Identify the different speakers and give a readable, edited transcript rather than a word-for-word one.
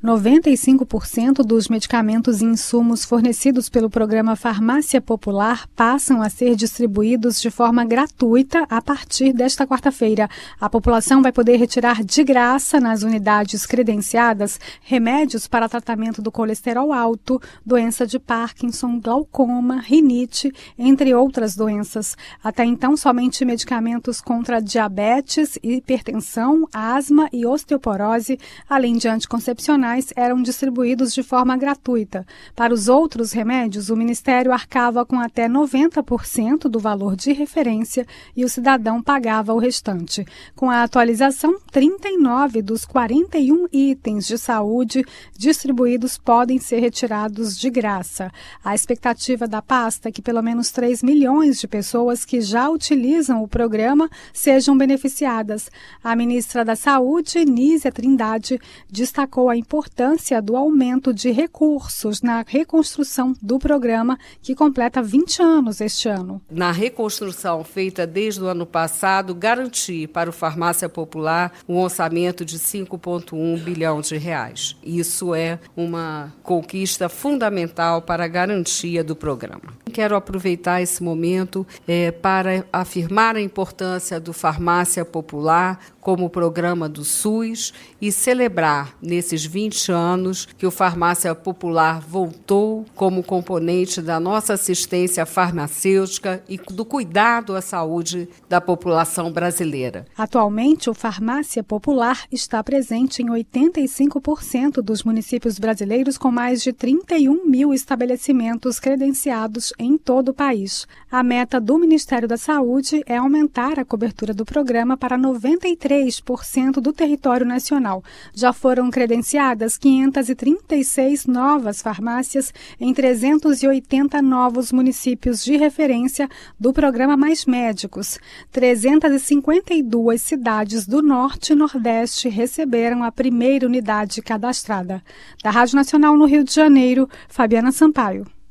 Speaker 1: 95% dos medicamentos e insumos fornecidos pelo programa Farmácia Popular passam a ser distribuídos de forma gratuita a partir desta quarta-feira. A população vai poder retirar de graça nas unidades credenciadas remédios para tratamento do colesterol alto, doença de Parkinson, glaucoma, rinite, entre outras doenças. Até então, somente medicamentos contra diabetes, hipertensão, asma e osteoporose, além de anticoncepcionais, eram distribuídos de forma gratuita. Para os outros remédios, o Ministério arcava com até 90% do valor de referência e o cidadão pagava o restante. Com a atualização, 39 dos 41 itens de saúde distribuídos podem ser retirados de graça. A expectativa da pasta é que pelo menos 3 milhões de pessoas que já utilizam o programa sejam beneficiadas. A ministra da Saúde, Nízia Trindade, destacou a importância do aumento de recursos na reconstrução do programa, que completa 20 anos este ano.
Speaker 2: Na reconstrução feita desde o ano passado, garantir para o Farmácia Popular um orçamento de 5,1 bilhão de reais. Isso é uma conquista fundamental para a garantia do programa. Quero aproveitar esse momento para afirmar a importância do Farmácia Popular como programa do SUS e celebrar, nesses 20 anos, que o Farmácia Popular voltou como componente da nossa assistência farmacêutica e do cuidado à saúde da população brasileira.
Speaker 1: Atualmente, o Farmácia Popular está presente em 85% dos municípios brasileiros, com mais de 31 mil estabelecimentos credenciados em todo o país. A meta do Ministério da Saúde é aumentar a cobertura do programa para 93% do território nacional. Já foram credenciadas 536 novas farmácias em 380 novos municípios de referência do programa Mais Médicos. 352 cidades do Norte e Nordeste receberam a primeira unidade cadastrada. Da Rádio Nacional no Rio de Janeiro, Fabiana Sampaio.